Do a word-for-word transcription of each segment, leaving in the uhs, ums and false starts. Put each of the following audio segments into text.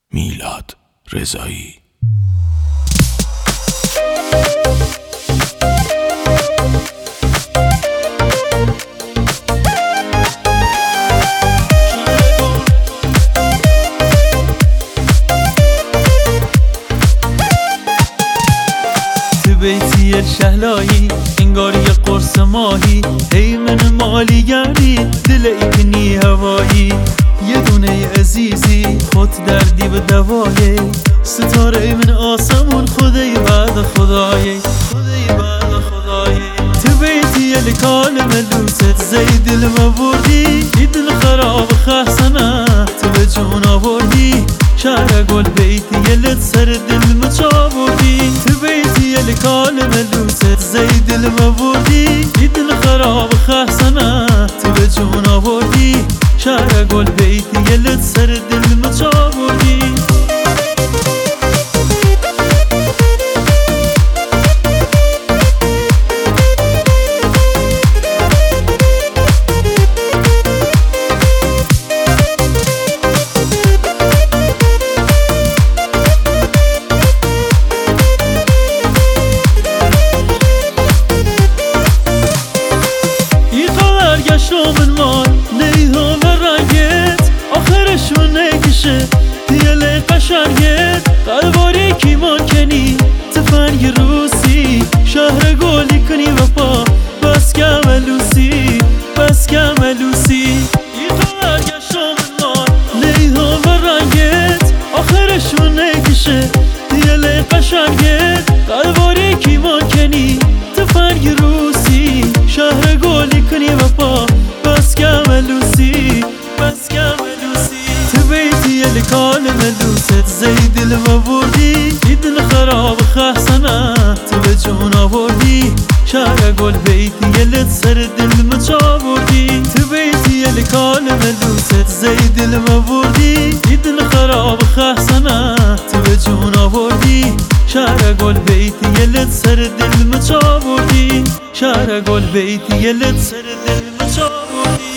میلاد رضایی. بیتی الشهلایی انگار یه قرص ماهی، ای من مالیگری دل ایکنی هوایی. یه دونه عزیزی خود دردی به دوایی، ستاره من آسمون خدای بعد خدایی، خدای بعد خدایی. تو بیتی الکالم لوست زی دل مبردی، ای دل خراب خحسنه تو به جون آوردی. شهر گل بیتی یلت سر دل مچابردی، تو بیتی الکالم لوست زی دل مبردی، ای دل خراب خحسنه تو به جون آوردی. شهر گل بیتی یلت سر دل مچابردی. من مال نیها و رنگت آخرشون نکشه دیل قشنگت قلباری کی مانکنی تفنگ روسی شهر گلی کنی و پا بس کملوسی بس کملوسی. ایقا برگشتم من مال نیها و رنگت آخرشون نکشه دیل قشنگت قلباری کی مانکنی تفنگ روسی شهر گلی کنی و پا بس کملوسی بس کملوسی. تو بیتی الکالم لوست زی دل مبردی، ای دل خراب خحسنه تو به جون آوردی. شهر گل بیتی یلت سر دل مچابردی، تو بیتی الکالم لوست زی دل مبردی، ای دل خراب خحسنه تو به جون آوردی. شهر گل بیتی یلت سر دل مچابردی، شهر گل بیتی یلت سر دل مچابردی.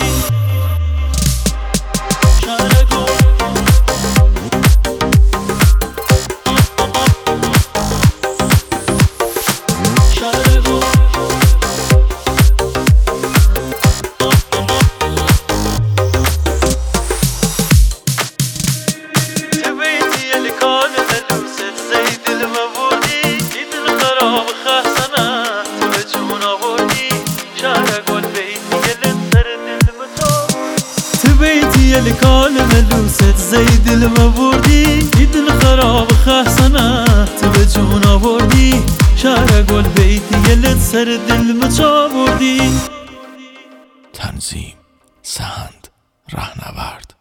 الکالم لوست زی دل مبردی، ای دل خراب خحسنه تو به جون آوردی. شهر گل بیتی یلت سر دل مچابردی. تنظیم سهند رهنورد.